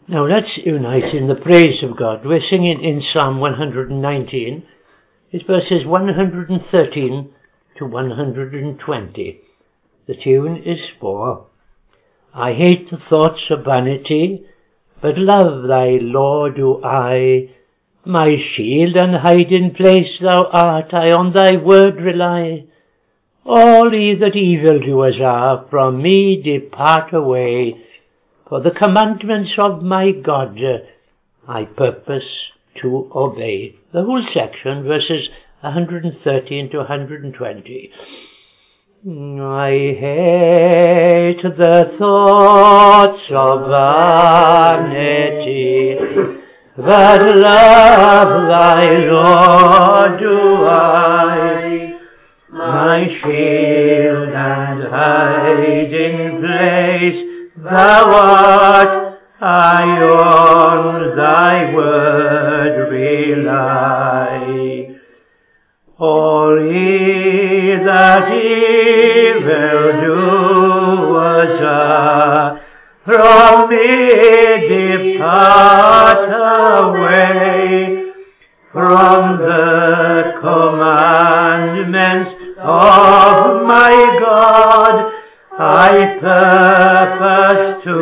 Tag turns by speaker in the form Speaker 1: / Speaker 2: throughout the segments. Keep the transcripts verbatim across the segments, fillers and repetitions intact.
Speaker 1: Now let's unite in the praise of God. We're singing in Psalm one hundred nineteen. It's verses one hundred thirteen to one hundred twenty. The tune is for: I hate the thoughts of vanity, but love thy law do I. My shield and hiding place thou art, I on thy word rely. All ye that evildoers are, from me depart away. For the commandments of my God I purpose to obey. The whole section, verses one hundred thirteen to one hundred twenty. I hate the thoughts of vanity, but love thy law do I. My shield and hiding place thou art, I on thy word rely. All ye that evil doers are, from me depart away. From the commandments of my God I purpose to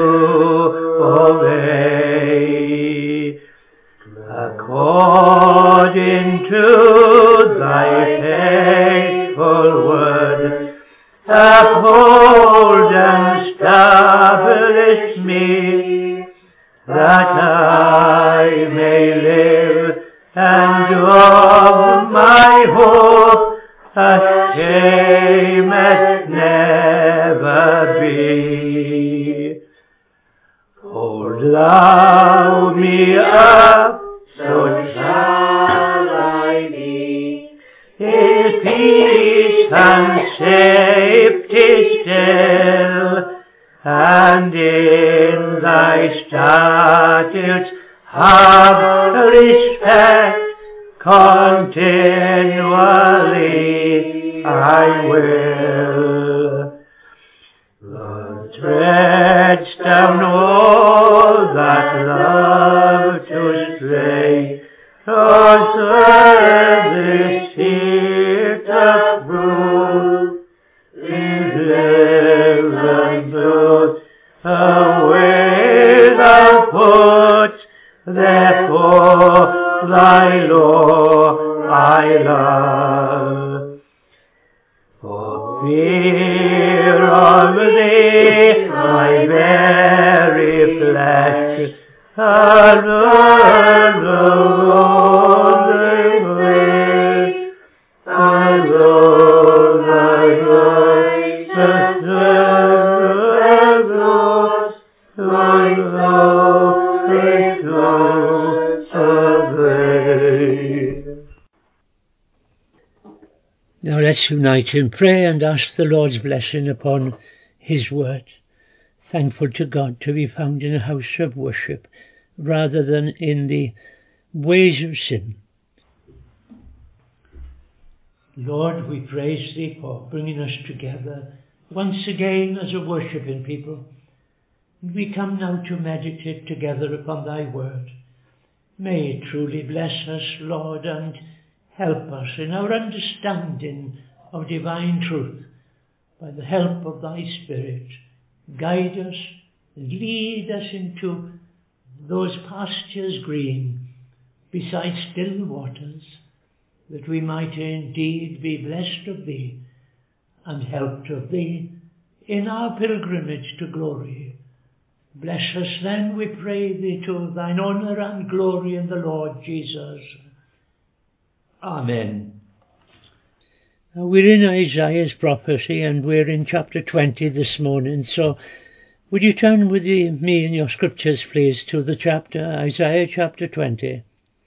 Speaker 1: obey. According to thy faithful word, uphold and establish me, that I may live and of my hope ashamed never be. Hold thou me up, so shall I be in peace and safety still, and in thy statutes have respect continually I will. Lord, treadst down all that love to stray, observe this seat of rule, live and truth away thou put, therefore thy law I love. For fear of thee, my very flesh alone way. Alone thy voice, Now let's unite in prayer and ask the Lord's blessing upon his word. Thankful to God to be found in a house of worship rather than in the ways of sin. Lord, we praise thee for bringing us together once again as a worshipping people. We come now to meditate together upon thy word. May it truly bless us, Lord, and help us in our understanding of divine truth. By the help of thy Spirit, guide us and lead us into those pastures green beside still waters, that we might indeed be blessed of thee and helped of thee in our pilgrimage to glory. Bless us then, we pray thee, to thine honour and glory in the Lord Jesus. Amen. Now we're in Isaiah's prophecy and we're in chapter twenty this morning, so would you turn with me in your scriptures, please, to the chapter, Isaiah chapter twenty.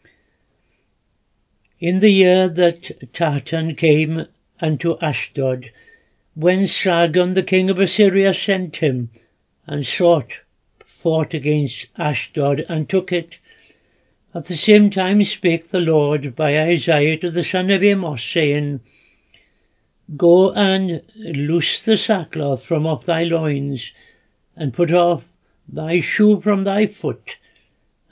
Speaker 1: In the year that Tartan came unto Ashdod, when Sargon the king of Assyria sent him, and sought, fought against Ashdod, and took it, at the same time spake the Lord by Isaiah to the son of Amos, saying, Go and loose the sackcloth from off thy loins, and put off thy shoe from thy foot,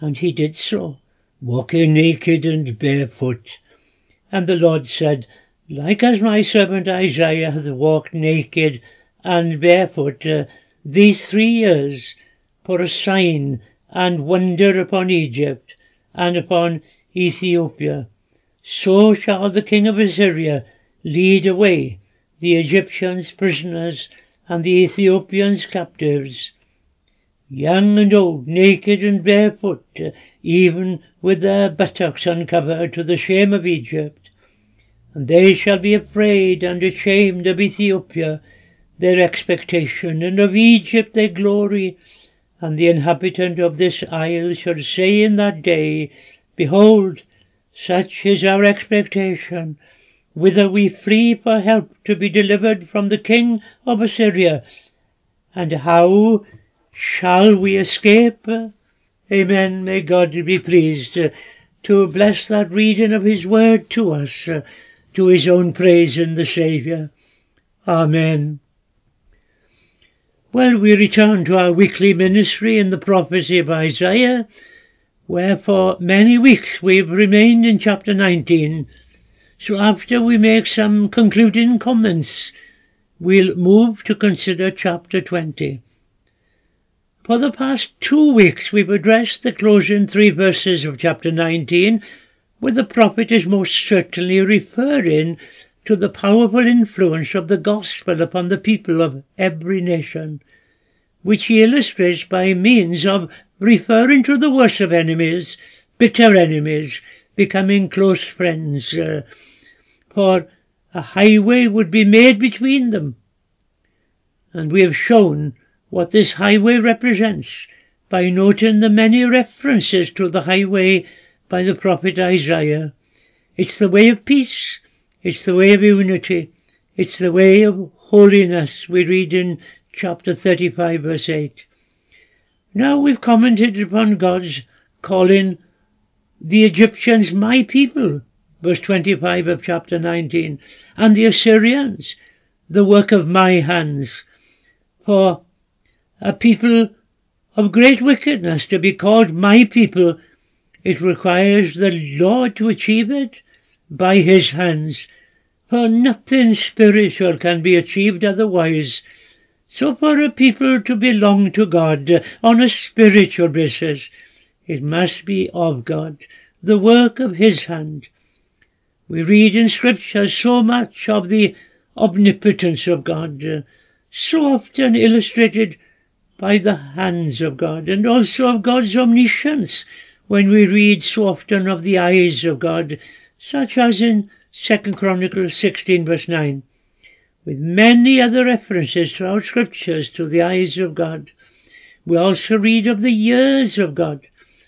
Speaker 1: And he did so, walking naked and barefoot. And the Lord said, Like as my servant Isaiah hath walked naked and barefoot uh, these three years, for a sign and wonder upon Egypt and upon Ethiopia, so shall the king of Assyria lead away the Egyptians prisoners and the Ethiopians captives, young and old, naked and barefoot, uh, even with their buttocks uncovered, to the shame of Egypt. And they shall be afraid and ashamed of Ethiopia, their expectation, and of Egypt their glory. And the inhabitant of this isle shall say in that day, Behold, such is our expectation, whither we flee for help to be delivered from the king of Assyria. And how shall we escape? Amen. May God be pleased uh, to bless that reading of his word to us, uh, to his own praise in the Saviour. Amen. Well, we return to our weekly ministry in the prophecy of Isaiah, where for many weeks we've remained in chapter nineteen. So after we make some concluding comments, we'll move to consider chapter twenty. For the past two weeks we've addressed the closing three verses of chapter nineteen, where the prophet is most certainly referring to the powerful influence of the gospel upon the people of every nation, which he illustrates by means of referring to the worst of enemies, bitter enemies, becoming close friends, uh, for a highway would be made between them. And we have shown what this highway represents by noting the many references to the highway by the prophet Isaiah. It's the way of peace, it's the way of unity, it's the way of holiness, we read in chapter thirty-five, verse eight. Now we've commented upon God's calling the Egyptians my people, verse twenty-five of chapter nineteen, and the Assyrians the work of my hands. For a people of great wickedness to be called my people, it requires the Lord to achieve it by his hands, for nothing spiritual can be achieved otherwise. So for a people to belong to God on a spiritual basis, it must be of God, the work of his hand. We read in Scripture so much of the omnipotence of God, so often illustrated by the hands of God, and also of God's omniscience, when we read so often of the eyes of God, such as in Second Chronicles sixteen, verse nine, with many other references throughout Scriptures to the eyes of God. We also read of the ears of God.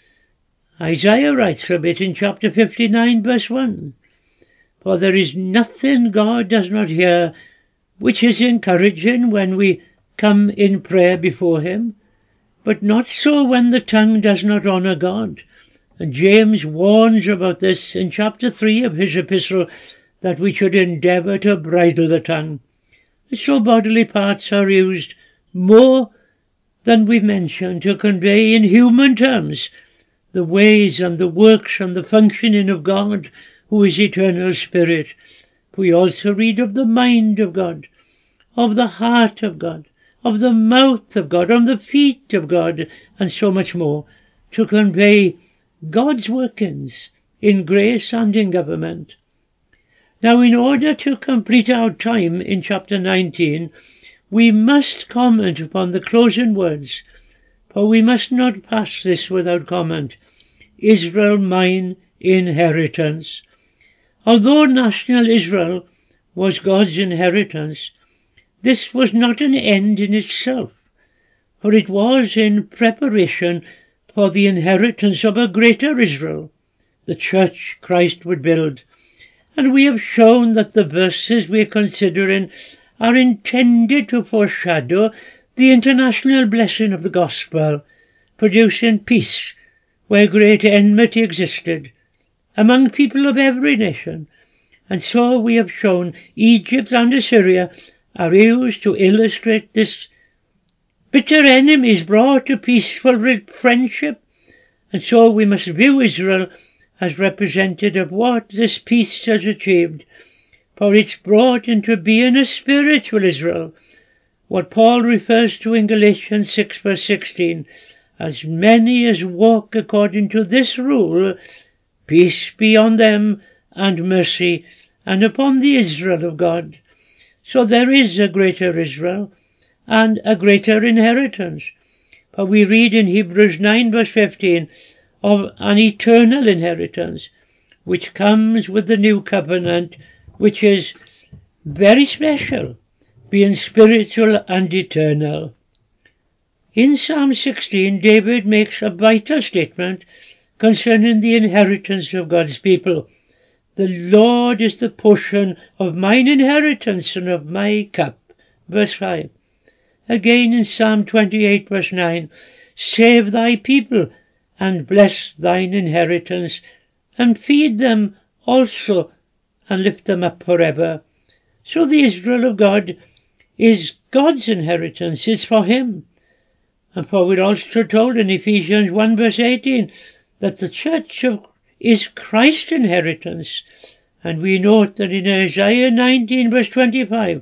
Speaker 1: Isaiah writes of it in chapter fifty-nine, verse one, For there is nothing God does not hear, which is encouraging when we come in prayer before him, but not so when the tongue does not honour God. And James warns about this in chapter three of his epistle, that we should endeavour to bridle the tongue. So bodily parts are used more than we mention to convey in human terms the ways and the works and the functioning of God, who is eternal spirit. We also read of the mind of God, of the heart of God, of the mouth of God, of the feet of God, and so much more, to convey God's workings in grace and in government. Now, in order to complete our time in chapter nineteen, we must comment upon the closing words, for we must not pass this without comment. Israel, mine inheritance. Although national Israel was God's inheritance, this was not an end in itself, for it was in preparation for the inheritance of a greater Israel, the church Christ would build. And we have shown that the verses we are considering are intended to foreshadow the international blessing of the gospel, producing peace where great enmity existed among people of every nation. And so we have shown Egypt and Assyria are used to illustrate this bitter enemies brought to peaceful friendship, And so we must view Israel as representative of what this peace has achieved, for it's brought into being a spiritual Israel, what Paul refers to in Galatians six verse sixteen, as many as walk according to this rule, peace be on them and mercy, and upon the Israel of God. So there is a greater Israel and a greater inheritance. For we read in Hebrews nine verse fifteen of an eternal inheritance, which comes with the new covenant, which is very special, being spiritual and eternal. In Psalm sixteen, David makes a vital statement concerning the inheritance of God's people. The Lord is the portion of mine inheritance and of my cup. Verse five. Again in Psalm twenty-eight verse nine, save thy people and bless thine inheritance, and feed them also and lift them up forever. So the Israel of God is God's inheritance, it's for him. And for we're also told in Ephesians one verse eighteen that the church of is Christ's inheritance. And we note that in Isaiah nineteen verse twenty-five,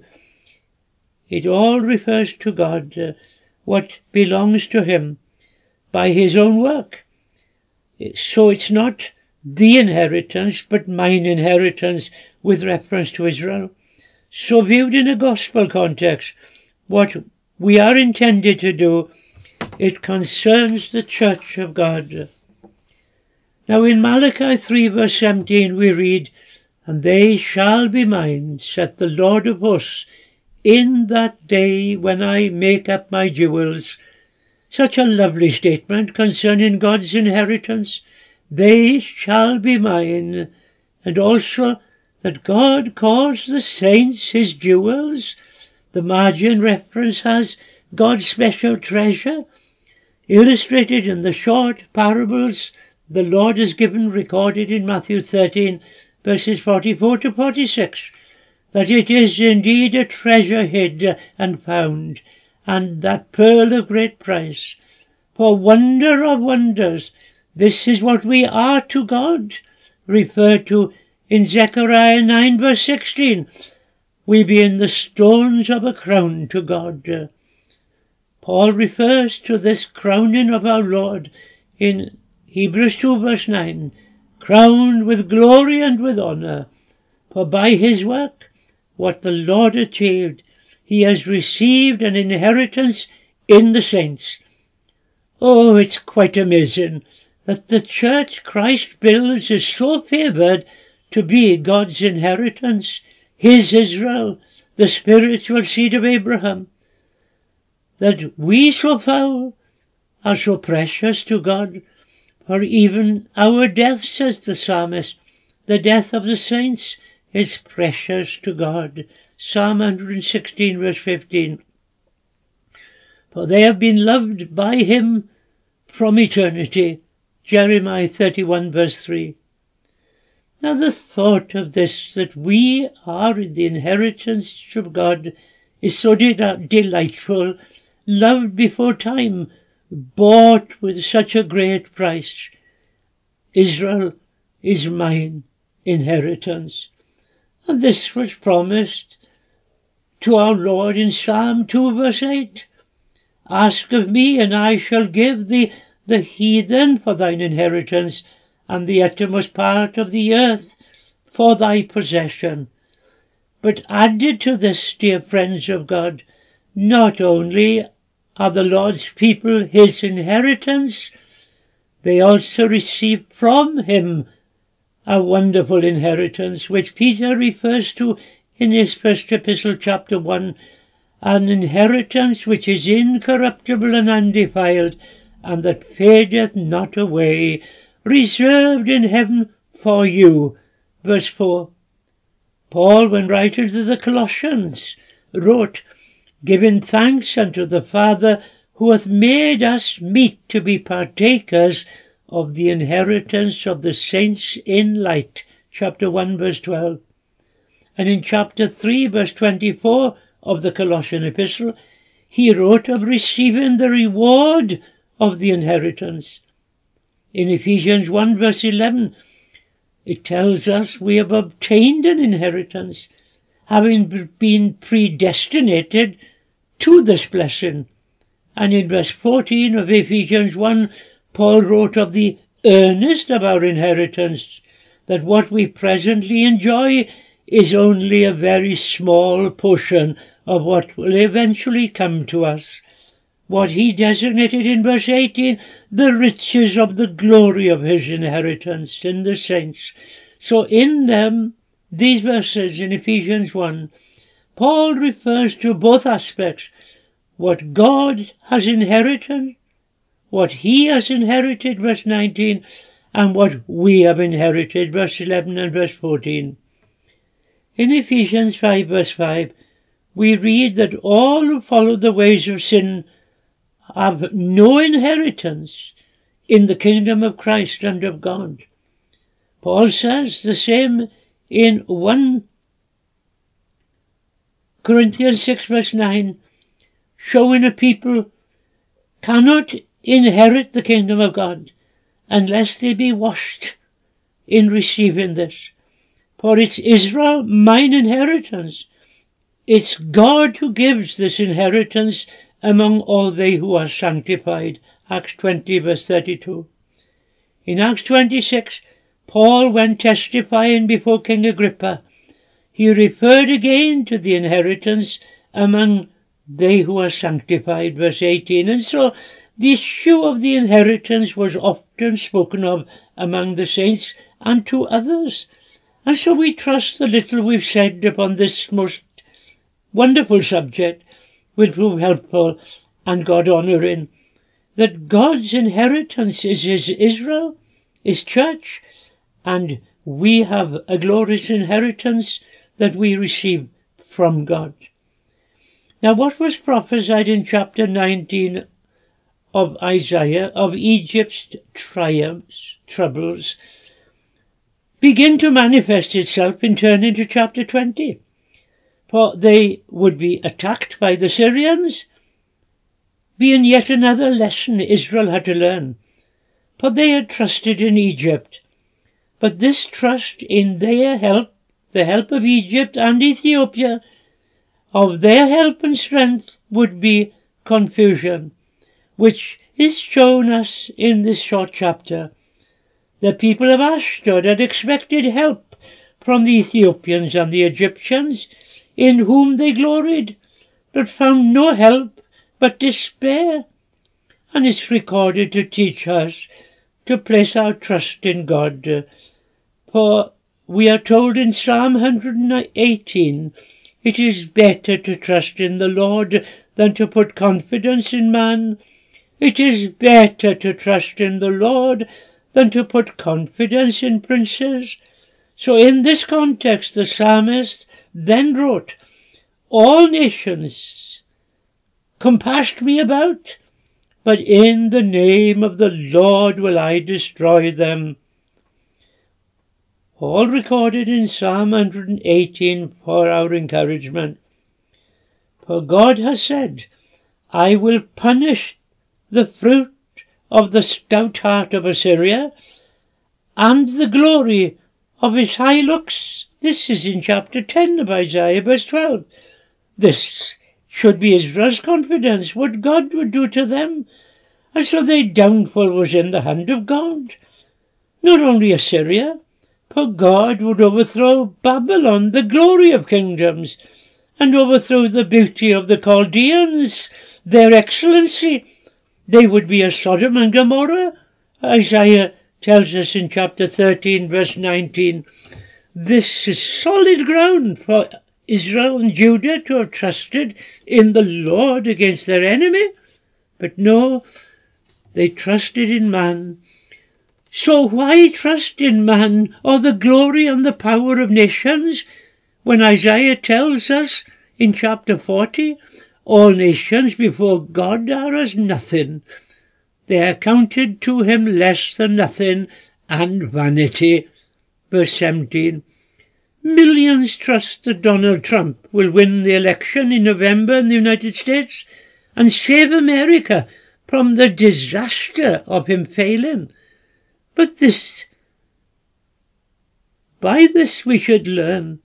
Speaker 1: it all refers to God, uh, what belongs to him by his own work. So it's not the inheritance, but mine inheritance with reference to Israel. So viewed in a gospel context, what we are intended to do, it concerns the church of God. Now in Malachi three verse seventeen we read, and they shall be mine, saith the Lord of hosts, in that day when I make up my jewels. Such a lovely statement concerning God's inheritance. They shall be mine, and also that God calls the saints his jewels. The margin reference has God's special treasure, illustrated in the short parables the Lord has given, recorded in Matthew thirteen verses forty-four to forty-six, that it is indeed a treasure hid and found, and that pearl of great price. For wonder of wonders, this is what we are to God, referred to in Zechariah nine verse sixteen, we being the stones of a crown to God. Paul refers to this crowning of our Lord in Hebrews two verse nine, crowned with glory and with honor, for by his work, what the Lord achieved, he has received an inheritance in the saints. Oh, it's quite amazing that the church Christ builds is so favored to be God's inheritance, his Israel, the spiritual seed of Abraham, that we so foul are so precious to God. For even our death, says the psalmist, the death of the saints is precious to God. Psalm one sixteen verse fifteen. For they have been loved by him from eternity. Jeremiah thirty-one verse three. Now the thought of this, that we are in the inheritance of God, is so de- delightful, loved before time, bought with such a great price. Israel is mine inheritance. And this was promised to our Lord in Psalm two verse eight. Ask of me, and I shall give thee the heathen for thine inheritance, and the uttermost part of the earth for thy possession. But added to this, dear friends of God, not only are the Lord's people his inheritance, they also receive from him a wonderful inheritance, which Peter refers to in his first epistle, chapter one, an inheritance which is incorruptible and undefiled, and that fadeth not away, reserved in heaven for you. Verse four. Paul, when writing to the Colossians, wrote, giving thanks unto the Father, who hath made us meet to be partakers of the inheritance of the saints in light. Chapter one verse twelve. And in chapter three verse twenty-four of the Colossian epistle, he wrote of receiving the reward of the inheritance. In Ephesians one verse eleven, it tells us we have obtained an inheritance, having been predestinated to this blessing. And in verse fourteen of Ephesians one, Paul wrote of the earnest of our inheritance, that what we presently enjoy is only a very small portion of what will eventually come to us. What he designated in verse eighteen, the riches of the glory of his inheritance in the saints. So in them, these verses in Ephesians one, Paul refers to both aspects, what God has inherited, what he has inherited, verse nineteen, and what we have inherited, verse eleven and verse fourteen. In Ephesians five verse five, we read that all who follow the ways of sin have no inheritance in the kingdom of Christ and of God. Paul says the same in First Corinthians six verse nine, showing a people cannot inherit the kingdom of God unless they be washed in receiving this. For it's Israel, mine inheritance. It's God who gives this inheritance among all they who are sanctified. Acts twenty verse thirty-two. In Acts twenty-six, Paul, when testifying before King Agrippa, he referred again to the inheritance among they who are sanctified, verse eighteen. And so the issue of the inheritance was often spoken of among the saints and to others. And so we trust the little we've said upon this most wonderful subject will prove helpful and God-honouring, that God's inheritance is his Israel, his church, and we have a glorious inheritance that we receive from God. Now, what was prophesied in chapter nineteen of Isaiah of Egypt's triumphs, troubles, begin to manifest itself in turning to chapter twenty. For they would be attacked by the Syrians, being yet another lesson Israel had to learn. For they had trusted in Egypt, but this trust in their help, the help of Egypt and Ethiopia, of their help and strength, would be confusion, which is shown us in this short chapter. The people of Ashdod had expected help from the Ethiopians and the Egyptians, in whom they gloried, but found no help but despair. And it's recorded to teach us to place our trust in God. For we are told in Psalm one eighteen, it is better to trust in the Lord than to put confidence in man. It is better to trust in the Lord than to put confidence in princes. So in this context the psalmist then wrote, all nations compassed me about, but in the name of the Lord will I destroy them. All recorded in Psalm one eighteen for our encouragement. For God has said, I will punish the fruit of the stout heart of Assyria, and the glory of his high looks. This is in chapter ten of Isaiah, verse twelve. This should be Israel's confidence, what God would do to them. And so their downfall was in the hand of God. Not only Assyria, for God would overthrow Babylon, the glory of kingdoms, and overthrow the beauty of the Chaldeans, their excellency. They would be a Sodom and Gomorrah, Isaiah tells us in chapter thirteen, verse nineteen. This is solid ground for Israel and Judah to have trusted in the Lord against their enemy. But no, they trusted in man. So why trust in man or the glory and the power of nations, when Isaiah tells us in chapter forty, all nations before God are as nothing. They are counted to him less than nothing and vanity. Verse seventeen. Millions trust that Donald Trump will win the election in November in the United States and save America from the disaster of him failing. But this, by this we should learn,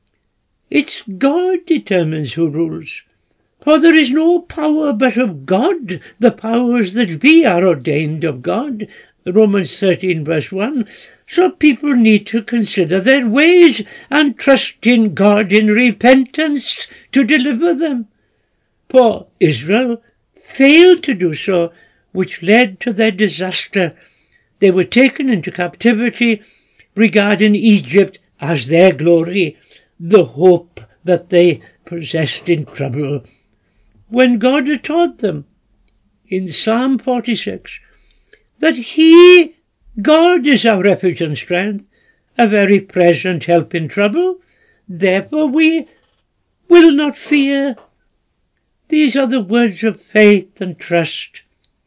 Speaker 1: it's God determines who rules. For there is no power but of God. The powers that be are ordained of God. Romans thirteen verse one. So people need to consider their ways and trust in God in repentance to deliver them. For Israel failed to do so, which led to their disaster. They were taken into captivity, regarding Egypt as their glory, the hope that they possessed in trouble, when God had taught them in Psalm forty-six that He, God, is our refuge and strength, a very present help in trouble. Therefore we will not fear. These are the words of faith and trust.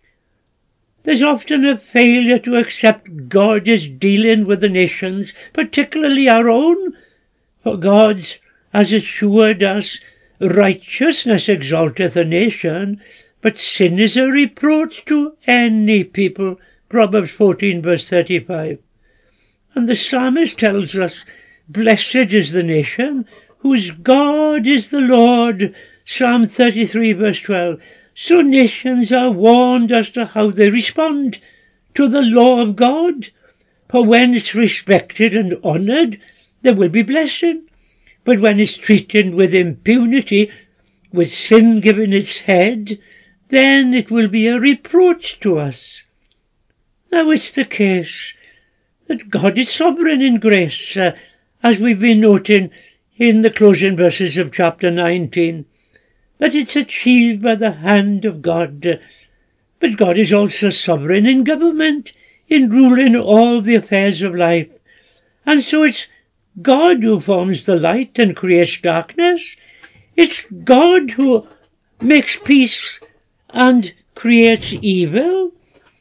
Speaker 1: There's often a failure to accept God is dealing with the nations, particularly our own, for God's has assured us, righteousness exalteth a nation, but sin is a reproach to any people. Proverbs fourteen verse thirty-five. And the psalmist tells us, blessed is the nation whose God is the Lord. Psalm thirty-three verse twelve. So nations are warned as to how they respond to the law of God. For when it's respected and honoured, there will be blessing. But when it's treated with impunity, with sin giving its head, then it will be a reproach to us. Now it's the case that God is sovereign in grace, uh, as we've been noting in the closing verses of chapter nineteen, that it's achieved by the hand of God. But God is also sovereign in government, in ruling all the affairs of life. And so it's God who forms the light and creates darkness. It's God who makes peace and creates evil.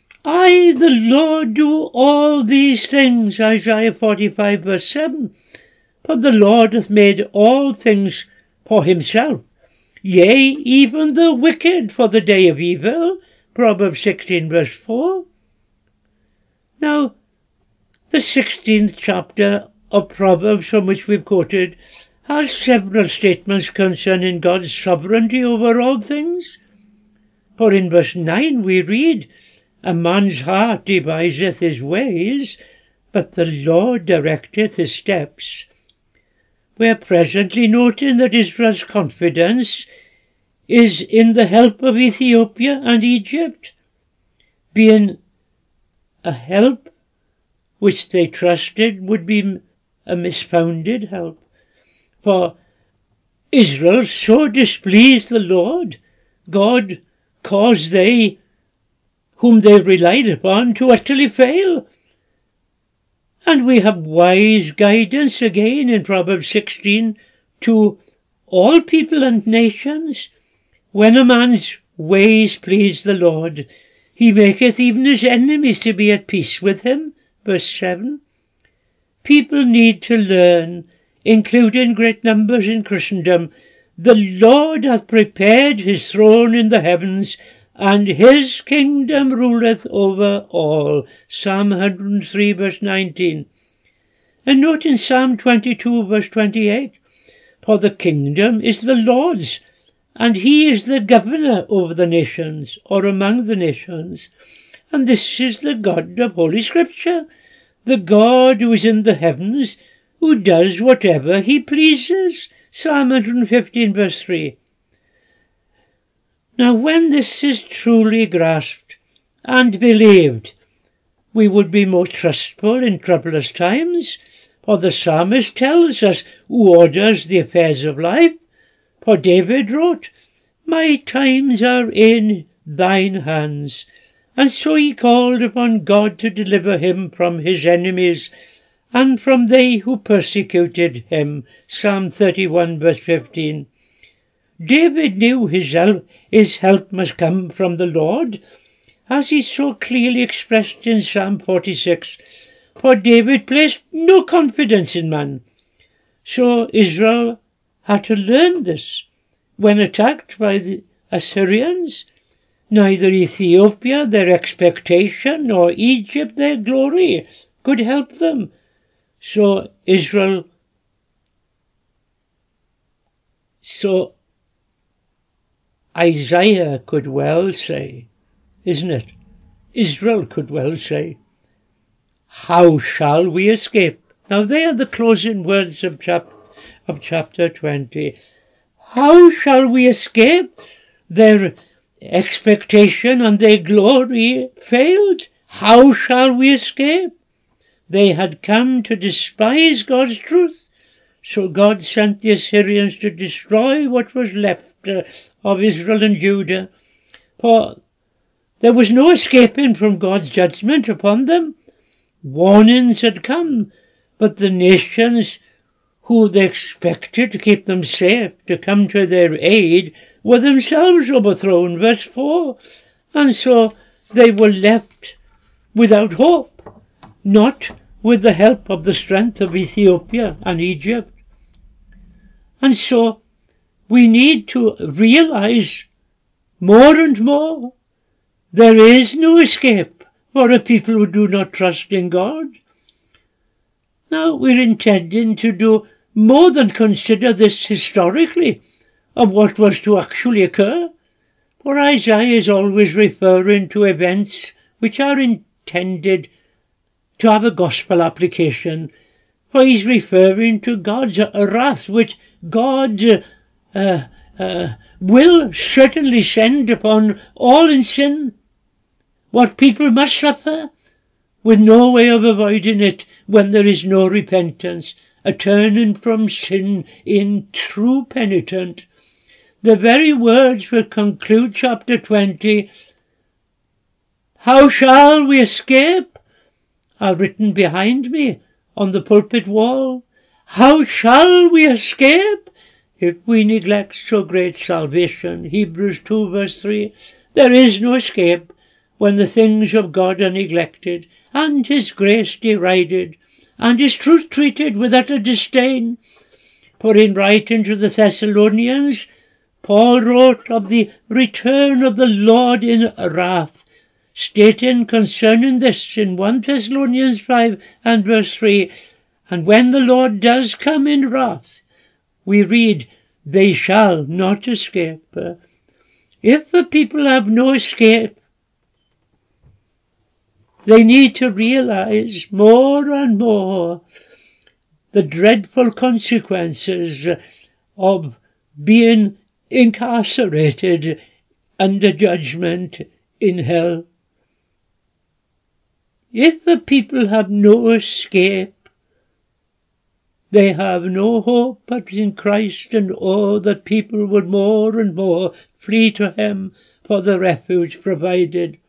Speaker 1: I, the Lord, do all these things, Isaiah forty-five verse seven. For the Lord hath made all things for himself, yea, even the wicked for the day of evil. Proverbs sixteen verse four. Now, the sixteenth chapter of Proverbs, from which we've quoted, has several statements concerning God's sovereignty over all things. For in verse nine we read, a man's heart deviseth his ways, but the Lord directeth his steps. We are presently noting that Israel's confidence is in the help of Ethiopia and Egypt, being a help which they trusted would be a misfounded help. For Israel so displeased the Lord, God caused they whom they relied upon to utterly fail. And we have wise guidance again in Proverbs sixteen to all people and nations. When a man's ways please the Lord, he maketh even his enemies to be at peace with him. Verse seven. People need to learn, including great numbers in Christendom, the Lord hath prepared his throne in the heavens, and his kingdom ruleth over all. Psalm one hundred three verse nineteen. And note in Psalm twenty-two verse twenty-eight, for the kingdom is the Lord's, and he is the governor over the nations, or among the nations. And this is the God of Holy Scripture, the God who is in the heavens, who does whatever he pleases. Psalm one hundred fifteen verse three. Now when this is truly grasped and believed, we would be more trustful in troublous times, for the psalmist tells us who orders the affairs of life. For David wrote, my times are in thine hands. And so he called upon God to deliver him from his enemies, and from they who persecuted him. Psalm thirty-one verse fifteen. David knew his help, his help must come from the Lord, as he so clearly expressed in Psalm forty-six. For David placed no confidence in man. So Israel had to learn this when attacked by the Assyrians. Neither Ethiopia, their expectation, nor Egypt, their glory, could help them. So Israel, so Isaiah could well say, isn't it? Israel could well say, how shall we escape? Now they are the closing words of, chap- of chapter twenty. How shall we escape? Their expectation and their glory failed. How shall we escape? They had come to despise God's truth, so God sent the Assyrians to destroy what was left uh, of Israel and Judah. For there was no escaping from God's judgment upon them. Warnings had come, but the nations who they expected to keep them safe, to come to their aid, were themselves overthrown, verse four, and so they were left without hope, not with the help of the strength of Ethiopia and Egypt. And so we need to realize more and more there is no escape for a people who do not trust in God. Now we're intending to do more than consider this historically of what was to actually occur, for Isaiah is always referring to events which are intended to have a gospel application, for he's referring to God's wrath, which God uh, uh, will certainly send upon all in sin, what people must suffer, with no way of avoiding it when there is no repentance, a turning from sin in true penitent. The very words which conclude chapter twenty, how shall we escape, are written behind me on the pulpit wall. How shall we escape if we neglect so great salvation? Hebrews two verse three. There is no escape when the things of God are neglected, and his grace derided, and his truth treated with utter disdain. For in writing to the Thessalonians, Paul wrote of the return of the Lord in wrath, stating concerning this in First Thessalonians five and verse three, and when the Lord does come in wrath, we read, they shall not escape. If the people have no escape, they need to realize more and more the dreadful consequences of being incarcerated under judgment in hell. If the people have no escape, they have no hope but in Christ, and oh, that people would more and more flee to him for the refuge provided.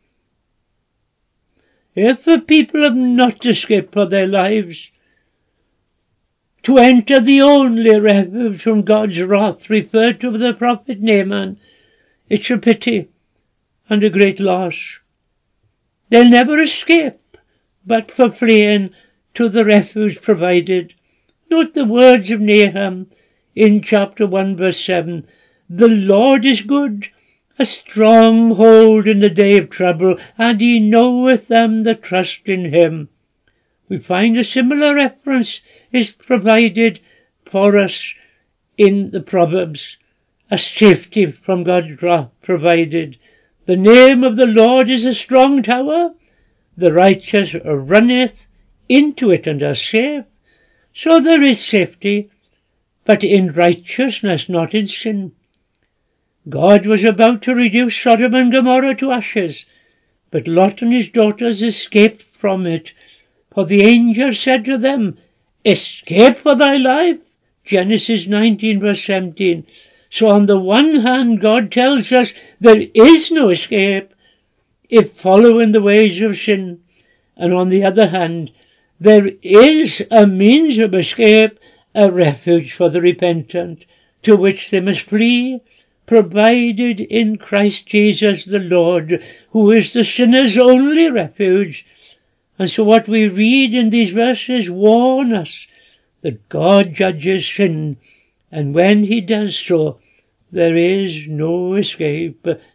Speaker 1: If the people have not escaped for their lives, to enter the only refuge from God's wrath referred to the prophet Naaman, it's a pity and a great loss. They'll never escape but for fleeing to the refuge provided. Note the words of Nahum in chapter one verse seven. The Lord is good, a stronghold in the day of trouble, and he knoweth them that trust in him. We find a similar reference is provided for us in the Proverbs, a safety from God's wrath provided. The name of the Lord is a strong tower, the righteous runneth into it and are safe. So there is safety, but in righteousness, not in sin. God was about to reduce Sodom and Gomorrah to ashes, but Lot and his daughters escaped from it. For the angel said to them, escape for thy life. Genesis nineteen verse seventeen. So on the one hand, God tells us there is no escape if following the ways of sin. And on the other hand, there is a means of escape, a refuge for the repentant, to which they must flee, provided in Christ Jesus the Lord, who is the sinner's only refuge. And so what we read in these verses warn us that God judges sin, and when he does so, there is no escape.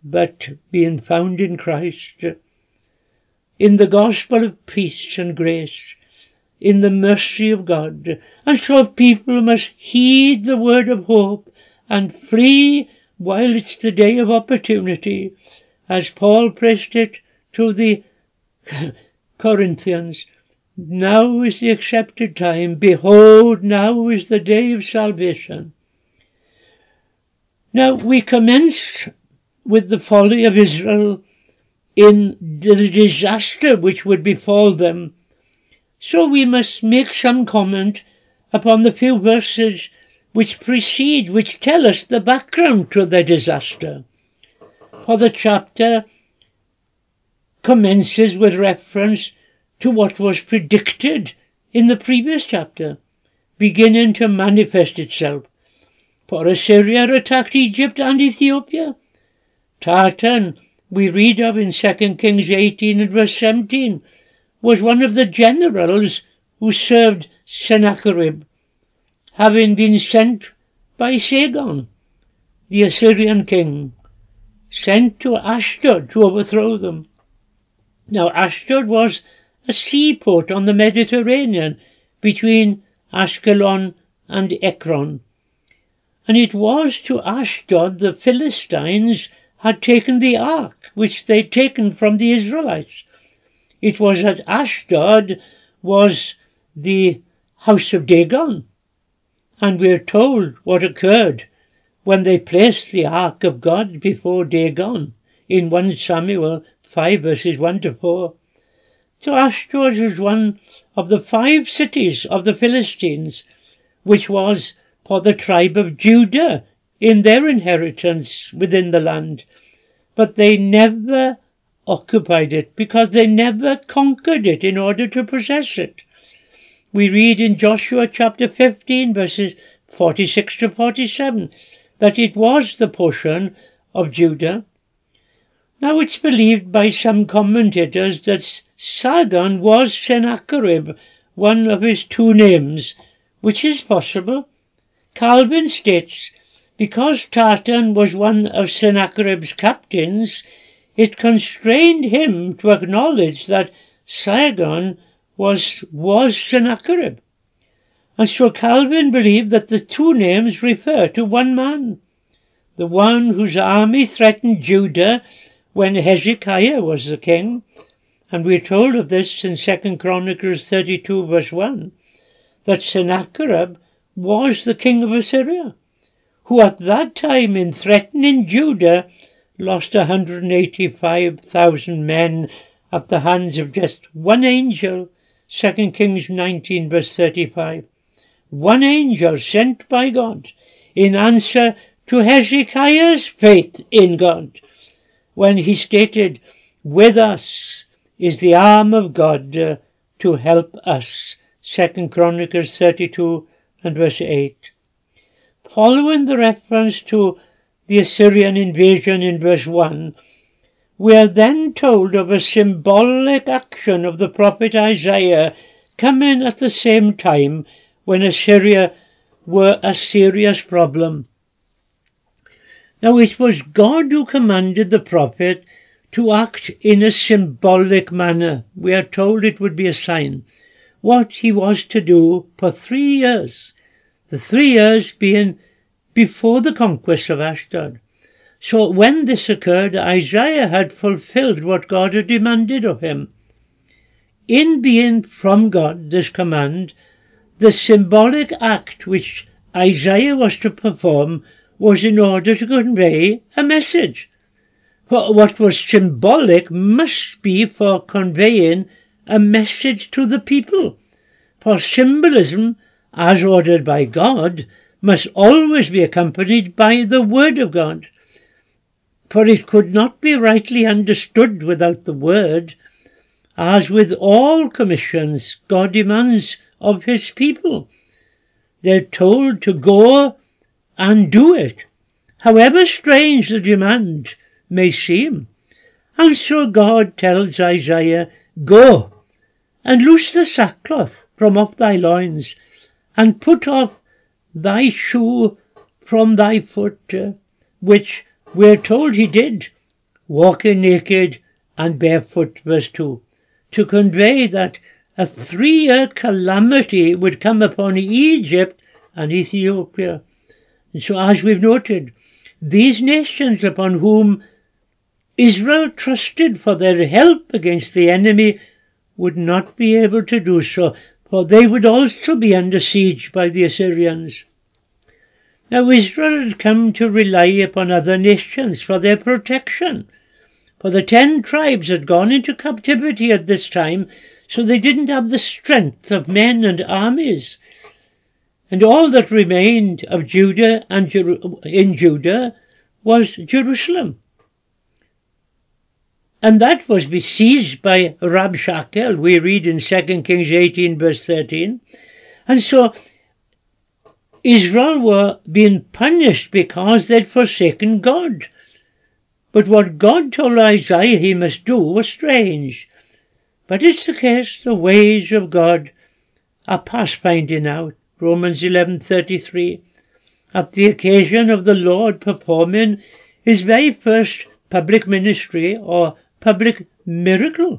Speaker 1: but being found in Christ, in the gospel of peace and grace, in the mercy of God. And so people must heed the word of hope and flee while it's the day of opportunity, as Paul preached it to the Corinthians. Now is the accepted time. Behold, now is the day of salvation. Now we commenced with the folly of Israel in the disaster which would befall them. So we must make some comment upon the few verses which precede, which tell us the background to the disaster. For the chapter commences with reference to what was predicted in the previous chapter, beginning to manifest itself. For Assyria attacked Egypt and Ethiopia. Tartan, we read of in Second Kings eighteen and verse seventeen, was one of the generals who served Sennacherib, having been sent by Sargon, the Assyrian king, sent to Ashdod to overthrow them. Now Ashdod was a seaport on the Mediterranean between Ashkelon and Ekron, and it was to Ashdod the Philistines had taken the ark which they'd taken from the Israelites. It was at Ashdod was the house of Dagon, and we're told what occurred when they placed the ark of God before Dagon in First Samuel five verses one to four. So Ashdod was one of the five cities of the Philistines, which was for the tribe of Judah in their inheritance within the land. But they never occupied it, because they never conquered it in order to possess it. We read in Joshua chapter fifteen verses forty-six to forty-seven that it was the portion of Judah. Now it's believed by some commentators that Sargon was Sennacherib, one of his two names, which is possible. Calvin states, because Tartan was one of Sennacherib's captains, it constrained him to acknowledge that Sargon was, was Sennacherib. And so Calvin believed that the two names refer to one man, the one whose army threatened Judah when Hezekiah was the king. And we're told of this in Second Chronicles thirty-two verse one, that Sennacherib was the king of Assyria, who at that time in threatening Judah lost one hundred eighty-five thousand men at the hands of just one angel, Second Kings nineteen verse thirty-five. One angel sent by God in answer to Hezekiah's faith in God, when he stated, with us is the arm of God uh, to help us, Second Chronicles thirty-two and verse eight. Following the reference to the Assyrian invasion in verse one, we are then told of a symbolic action of the prophet Isaiah coming at the same time when Assyria were a serious problem. Now it was God who commanded the prophet to act in a symbolic manner. We are told it would be a sign. What he was to do for three years, the three years being before the conquest of Ashdod. So when this occurred, Isaiah had fulfilled what God had demanded of him. In being from God this command, the symbolic act which Isaiah was to perform was in order to convey a message. For what was symbolic must be for conveying a message to the people. For symbolism, as ordered by God, must always be accompanied by the Word of God. For it could not be rightly understood without the Word. As with all commissions God demands of his people, they're told to go and do it, however strange the demand may seem. And so God tells Isaiah, go and loose the sackcloth from off thy loins, and put off thy shoe from thy foot, which we're told he did walking naked and barefoot, verse two, to convey that a three-year calamity would come upon Egypt and Ethiopia. And so, as we've noted, these nations upon whom Israel trusted for their help against the enemy would not be able to do so, for they would also be under siege by the Assyrians. Now Israel had come to rely upon other nations for their protection, for the ten tribes had gone into captivity at this time, so they didn't have the strength of men and armies. And all that remained of Judah and Jer- in Judah was Jerusalem. And that was besieged by Rabshakeh, we read in Second Kings eighteen, verse thirteen. And so Israel were being punished because they'd forsaken God. But what God told Isaiah he must do was strange. But it's the case, the ways of God are past finding out. Romans eleven thirty-three. At the occasion of the Lord performing his very first public ministry or public miracle,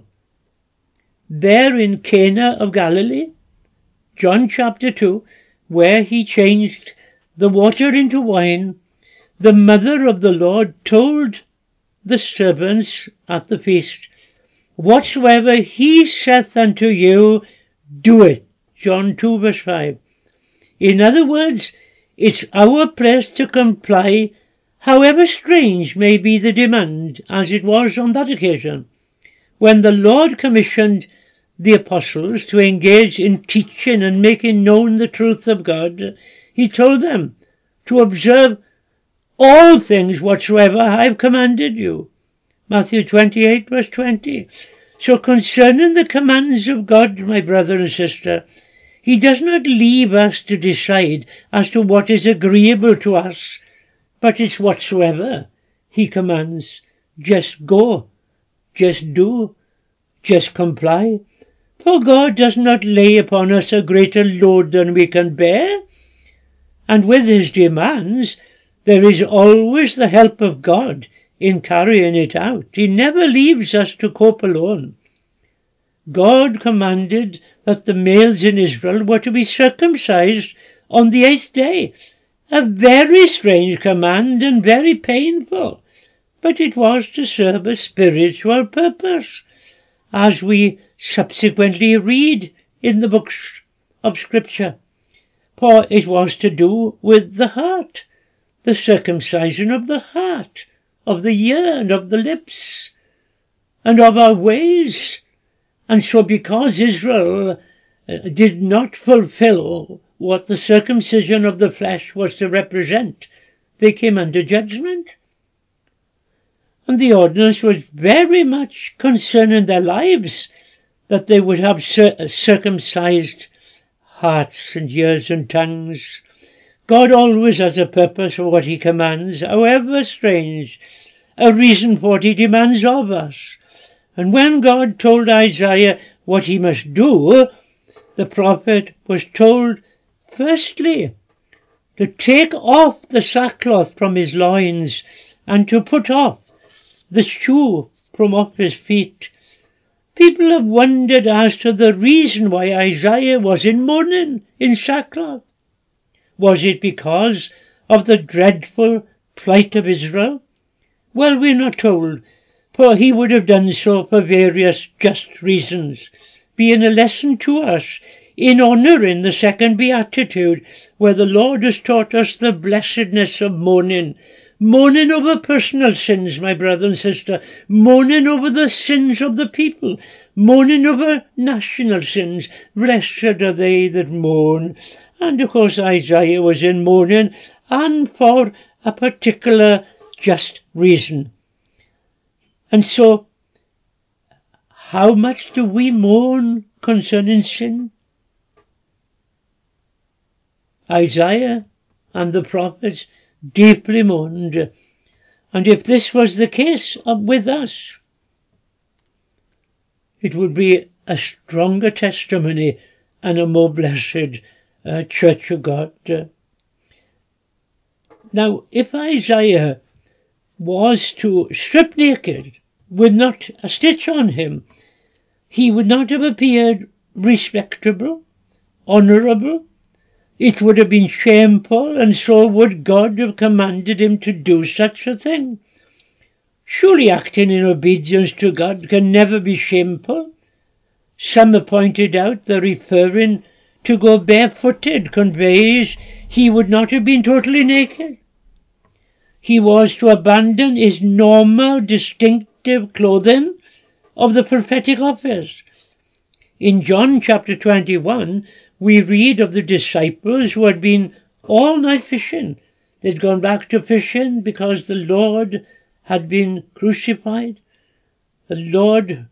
Speaker 1: there in Cana of Galilee, John chapter two, where he changed the water into wine, the mother of the Lord told the servants at the feast, "Whatsoever he saith unto you, do it." John two, verse five. In other words, it's our place to comply, however strange may be the demand, as it was on that occasion, when the Lord commissioned the apostles to engage in teaching and making known the truth of God. He told them to observe all things whatsoever I have commanded you. Matthew twenty-eight, verse twenty. So concerning the commands of God, my brother and sister, he does not leave us to decide as to what is agreeable to us, but it's whatsoever he commands. Just go, just do, just comply. For God does not lay upon us a greater load than we can bear, and with his demands there is always the help of God in carrying it out. He never leaves us to cope alone. God commanded that the males in Israel were to be circumcised on the eighth day. A very strange command and very painful, but it was to serve a spiritual purpose, as we subsequently read in the books of Scripture. For it was to do with the heart, the circumcision of the heart, of the ear and of the lips, and of our ways. And so because Israel did not fulfill what the circumcision of the flesh was to represent, they came under judgment. And the ordinance was very much concerning their lives, that they would have cir- circumcised hearts and ears and tongues. God always has a purpose for what he commands, however strange, a reason for what he demands of us. And when God told Isaiah what he must do, the prophet was told, firstly, to take off the sackcloth from his loins and to put off the shoe from off his feet. People have wondered as to the reason why Isaiah was in mourning, in sackcloth. Was it because of the dreadful plight of Israel? Well, we're not told, for he would have done so for various just reasons, being a lesson to us in honouring the second beatitude, where the Lord has taught us the blessedness of mourning. Mourning over personal sins, my brother and sister, mourning over the sins of the people, mourning over national sins. Blessed are they that mourn. And of course Isaiah was in mourning, and for a particular just reason. And so, how much do we mourn concerning sin? Isaiah and the prophets deeply mourned, and if this was the case with us, it would be a stronger testimony and a more blessed uh, Church of God. Now, if Isaiah was to strip naked, with not a stitch on him, he would not have appeared respectable, honourable. It would have been shameful, and so would God have commanded him to do such a thing. Surely acting in obedience to God can never be shameful. Some have pointed out that referring to go barefooted conveys he would not have been totally naked. He was to abandon his normal, distinctive clothing of the prophetic office. In John chapter twenty-one, we read of the disciples who had been all night fishing. They'd gone back to fishing because the Lord had been crucified. The Lord,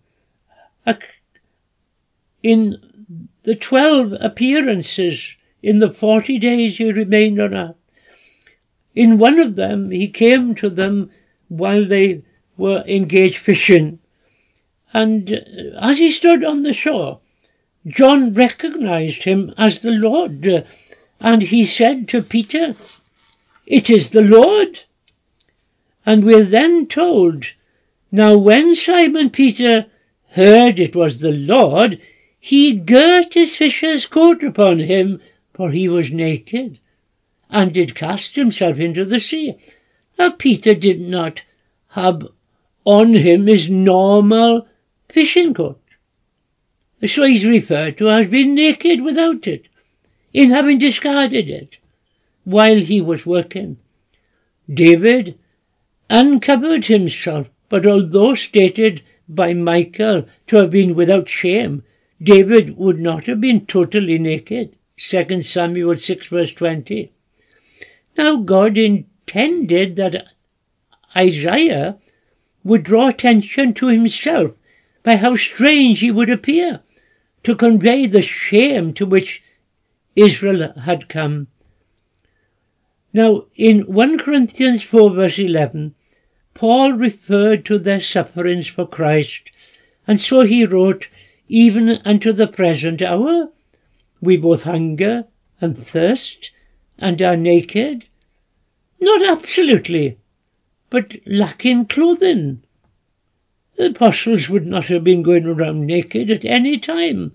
Speaker 1: in the twelve appearances in the forty days he remained on earth, in one of them he came to them while they were engaged fishing. And as he stood on the shore, John recognized him as the Lord, and he said to Peter, "It is the Lord." And we're then told, now when Simon Peter heard it was the Lord, he girt his fisher's coat upon him, for he was naked, and did cast himself into the sea. Now Peter did not have on him his normal fishing coat, so he's referred to as being naked without it, in having discarded it while he was working. David uncovered himself, but although stated by Michael to have been without shame, David would not have been totally naked. Second Samuel six verse twenty. Now God intended that Isaiah would draw attention to himself by how strange he would appear, to convey the shame to which Israel had come. Now in First Corinthians four verse eleven, Paul referred to their sufferings for Christ, and so he wrote, "Even unto the present hour we both hunger and thirst, and are naked," not absolutely, but lacking clothing. The apostles would not have been going around naked at any time.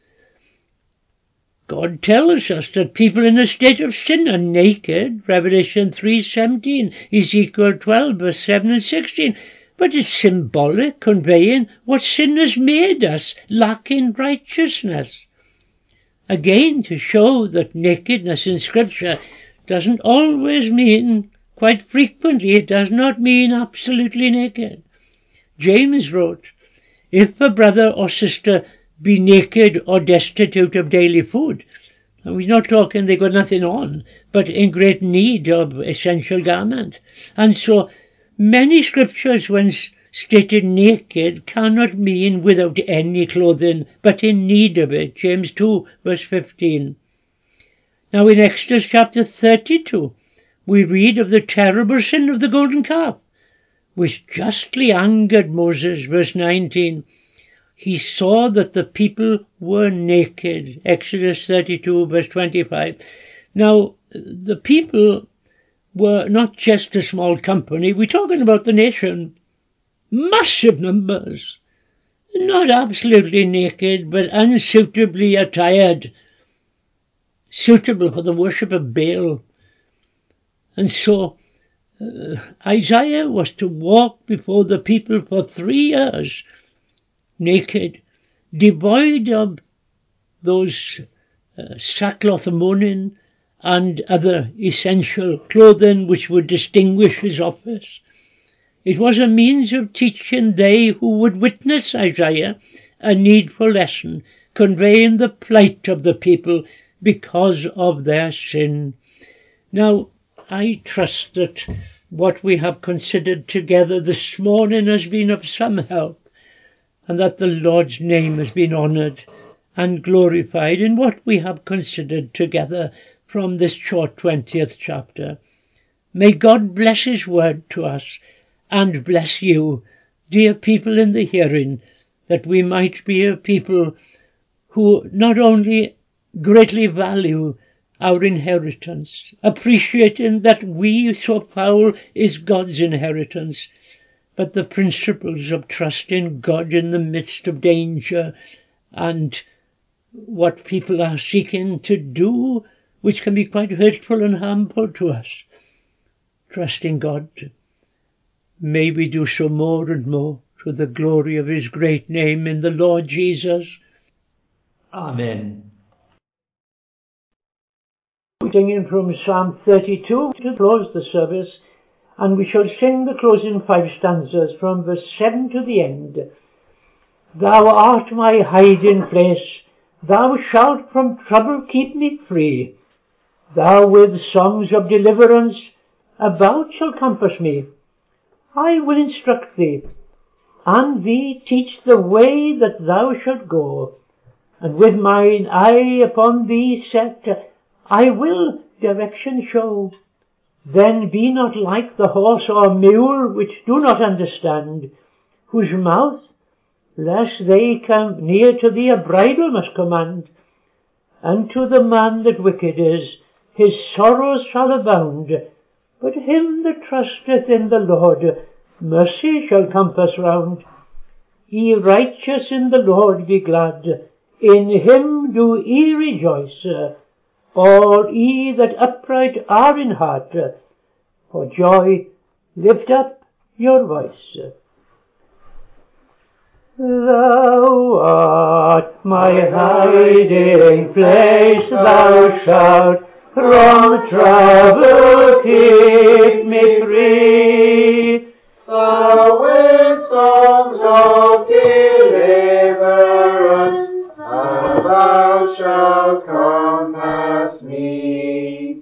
Speaker 1: God tells us that people in a state of sin are naked, Revelation three seventeen, Ezekiel twelve verse seven and sixteen, but it's symbolic, conveying what sin has made us, lacking righteousness. Again, to show that nakedness in Scripture doesn't always mean, quite frequently, it does not mean absolutely naked. James wrote, "If a brother or sister be naked or destitute of daily food," and we're not talking they got nothing on, but in great need of essential garment. And so many scriptures, when stated naked, cannot mean without any clothing, but in need of it. James two verse fifteen. Now in Exodus chapter thirty-two, we read of the terrible sin of the golden calf, which justly angered Moses, verse nineteen. He saw that the people were naked, Exodus thirty-two verse twenty-five. Now, the people were not just a small company, we're talking about the nation. Massive numbers, not absolutely naked, but unsuitably attired, suitable for the worship of Baal. And so uh, Isaiah was to walk before the people for three years, naked, devoid of those uh, sackcloth of mourning and other essential clothing which would distinguish his office. It was a means of teaching they who would witness Isaiah a needful lesson, conveying the plight of the people because of their sin. Now, I trust that what we have considered together this morning has been of some help, and that the Lord's name has been honoured and glorified in what we have considered together from this short twentieth chapter. May God bless his word to us, and bless you, dear people in the hearing, that we might be a people who not only greatly value our inheritance, appreciating that we so foul is God's inheritance, but the principles of trusting God in the midst of danger and what people are seeking to do, which can be quite hurtful and harmful to us. Trusting God, may we do so more and more to the glory of his great name in the Lord Jesus. Amen. Singing from Psalm thirty-two to close the service, and we shall sing the closing five stanzas from verse seven to the end. Thou art my hiding place, thou shalt from trouble keep me free. Thou with songs of deliverance about shall compass me. I will instruct thee, and thee teach the way that thou shalt go, and with mine eye upon thee set, I will direction show. Then be not like the horse or mule which do not understand, whose mouth, lest they come near to thee, a bridle must command. And to the man that wicked is, his sorrows shall abound, but him that trusteth in the Lord, mercy shall compass round. Ye righteous in the Lord be glad, in him do ye rejoice, all ye that upright are in heart, for joy lift up your voice. Thou art my hiding place, thou shalt from trouble keep me free. Thou with songs of deliverance, thou shalt compass me.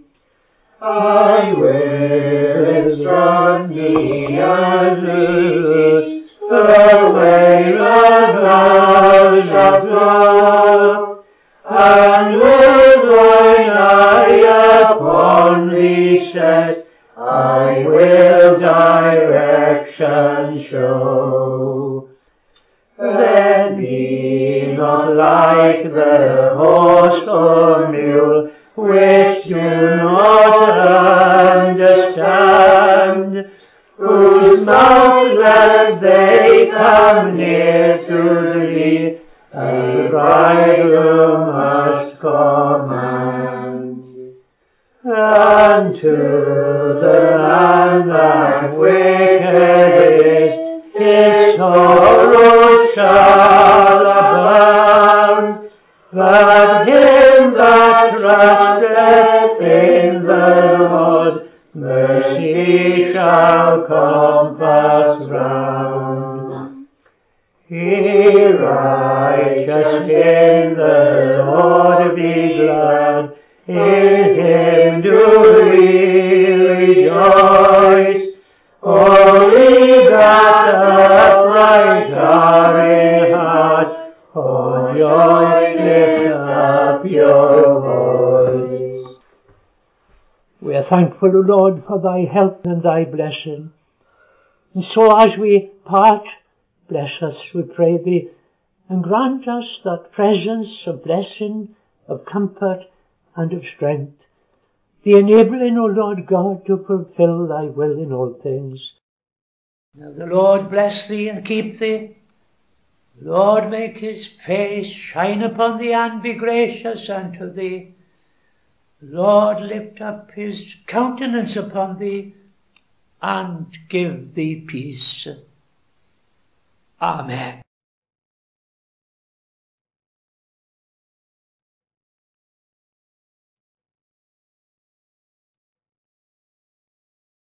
Speaker 1: I will instruct thee and lead the way that thou shalt go, and with thine eye upon thee set, I will direction show. Then be not like the horse or mule, which do not understand, whose mouth lest they come near to thee, a bridle must command. And to the man that wicked is, his sorrow shall abound, but him that trusteth in the Lord, mercy shall compass round. He righteous in the Lord be glad, in him do we rejoice. All ye that upright are in heart, for joy lift up your voice. We are thankful, O Lord, for thy help and thy blessing. And so as we part, bless us, we pray thee, and grant us that presence of blessing, of comfort, and of strength, the enabling, O Lord God, to fulfill thy will in all things. Now the Lord bless thee and keep thee. The Lord make his face shine upon thee and be gracious unto thee. The Lord lift up his countenance upon thee and give thee peace. Amen.